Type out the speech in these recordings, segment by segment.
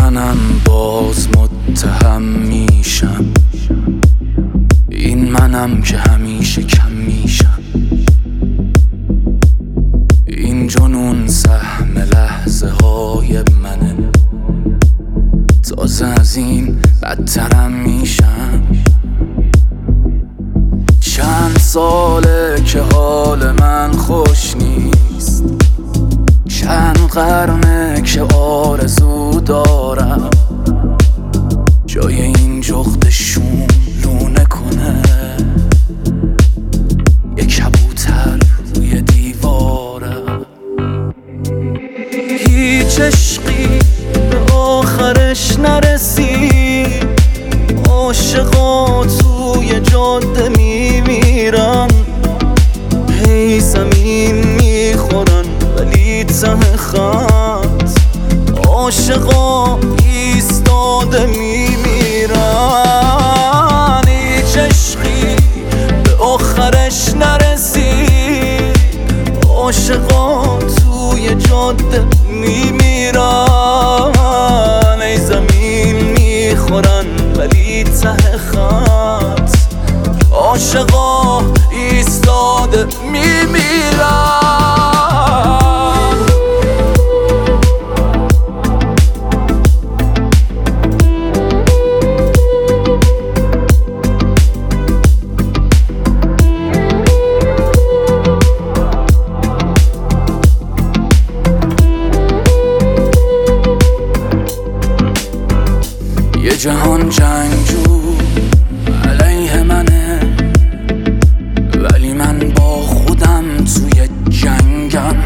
منم باز متهم میشم، این منم که همیشه کم میشم. این جنون سهم لحظه های منه، تازه از این بدترم میشم. چند ساله که حال من خوش نیست، چند قرنه که آرزو دارم جای این جغدشون لونه کنه یه کبوتر روی دیوارم. هیچ عشقی به آخرش نرسید، عاشقا توی جاده میمیرن، هی زمین میخورن ولی ته خط عاشقا ایستاده میمیرن. هیچ عشقی به آخرش نرسید، عاشقا توی جاده میمیرن، ای زمین میخورن ولی ته خط عاشقا ایستاده میمیرن. یه جهان جنگجو علیه منه، ولی من با خودم توی جنگم.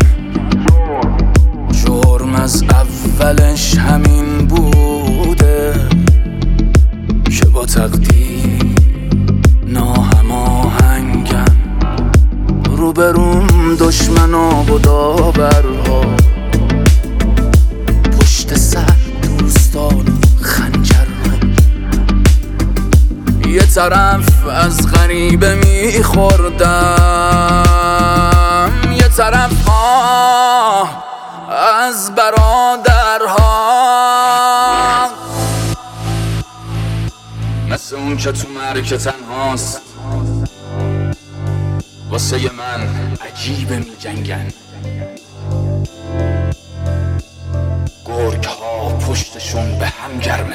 جرم از اولش همین بوده که با تقدیر ناهماهنگم. روبروم دشمنا و داورها، پشت سر دوستان خنجر. یه طرف از غریبه میخوردم، یه طرف از برادرها. مثل اون که تو مرکه تنهاست، واسه من عجیبه میجنگن. گرگ ها پشتشون به هم گرمه،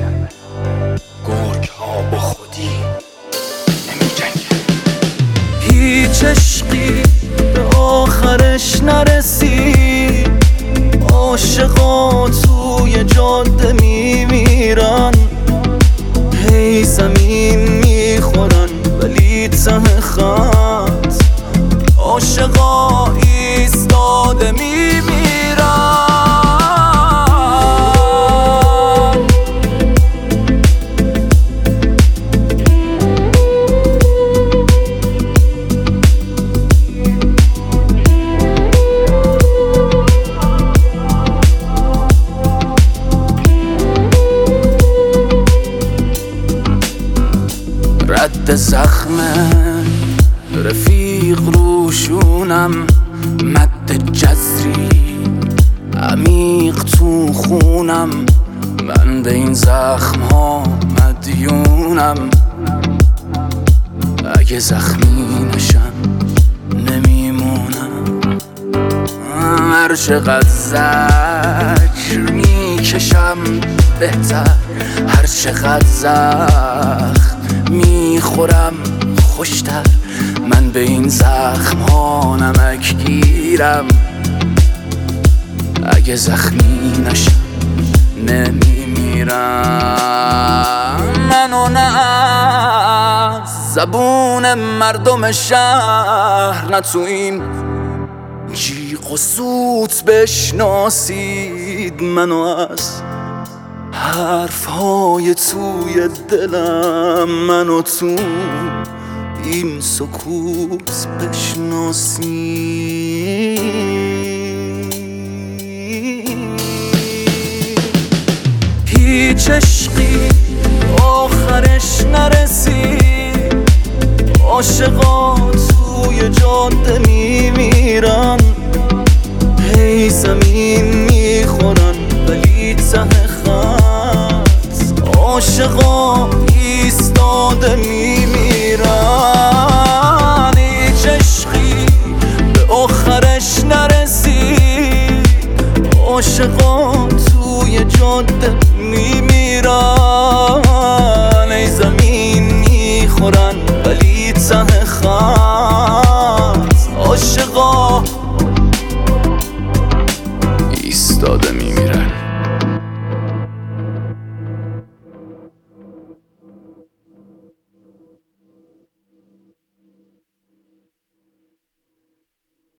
گرگ ها با خودی نمی جنگن. هیچ عشقی به آخرش نرسید، عاشقا توی جاده میمیرن، هی زمین میخورن ولی ته خط عاشقا ایستاده میمیرن. رد زخمه رفیق روشونم، مد جزری عمیق تو خونم. من به این زخم ها مدیونم، اگه زخمی نشم نمیمونم. هر چقدر زجر میکشم بهتر، هر چقدر زخم میخورم خوشتر. من به این زخم ها نمک گیرم، اگه زخمی نشم نمیمیرم. منو نه زبون مردم شهر، نه تو این جیغ و سوت بشناسید منو از حرفهای توی دلم. منو تو این سکوت بشناسید. هیچ عشقی آخرش نرسید، عاشقا توی جاده میمیرن، هی زمین میخورن ولی ته خط عاشقا ایستاده